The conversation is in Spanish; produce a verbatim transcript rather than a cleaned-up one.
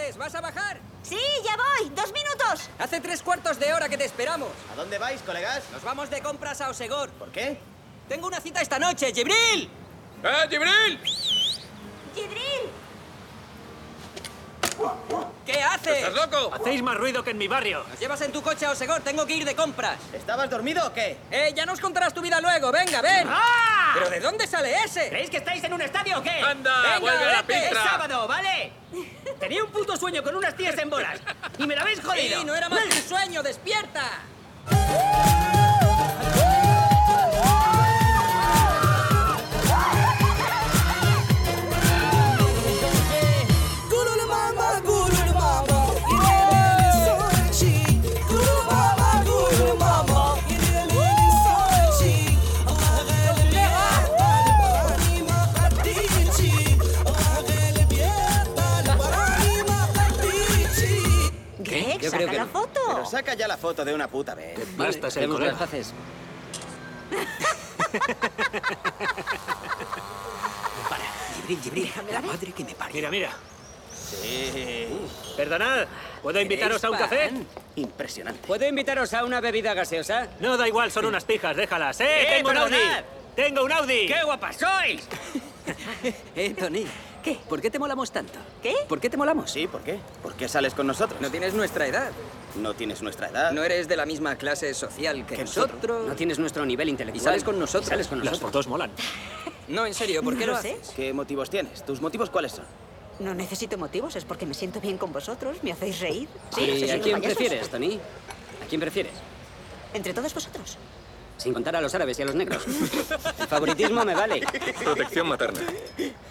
haces? ¿Vas a bajar? Sí, ya voy. ¡Dos minutos! Hace tres cuartos de hora que te esperamos. ¿A dónde vais, colegas? Nos vamos de compras a Osegor. ¿Por qué? Tengo una cita esta noche, Jibril. ¡Eh, Jibril! ¡Jibril! ¿Qué haces? ¿Estás loco? Hacéis más ruido que en mi barrio. Nos llevas en tu coche a Osegor, tengo que ir de compras. ¿Estabas dormido o qué? Eh, ya nos contarás tu vida luego, venga, ven. ¡Ah! ¿Pero de dónde sale ese? ¿Creéis que estáis en un estadio o qué? ¡Anda, Venga, vuelve a la vete, ¡Es pista! sábado, ¿vale? Tenía un puto sueño con unas tías en bolas. Y me la habéis jodido. Sí, no era más que un sueño, despierta. Greg, Yo saca creo que la no. foto. Pero saca ya la foto de una puta vez. Basta, es el Hacemos colega. las paces. Para, Jibril, Jibril. Déjame La ver. madre que me parió. Mira, mira. Sí. Perdonad, ¿puedo invitaros a un café? Pan. Impresionante. ¿Puedo invitaros a una bebida gaseosa? No, da igual, son unas pijas, déjalas. ¡Eh, Eh, tengo un Audi! perdonad. ¡Tengo un Audi! ¡Qué guapas sois! eh, Tony. ¿Qué? ¿Por qué te molamos tanto? ¿Qué? ¿Por qué te molamos? Sí, ¿por qué? ¿Por qué sales con nosotros? No tienes nuestra edad. No tienes nuestra edad. No eres de la misma clase social que Que nosotros. nosotros. No tienes nuestro nivel intelectual. Y sales con nosotros. Sales con Las fotos molan. No, en serio, ¿por qué No lo lo sé. haces? ¿Qué motivos tienes? ¿Tus motivos cuáles son? No necesito motivos, es porque me siento bien con vosotros, me hacéis reír. Sí, ¿Y sois a unos quién payasos. prefieres, Tony? ¿A quién prefieres? Entre todos vosotros. Sin contar a los árabes y a los negros. El favoritismo me vale. Protección materna.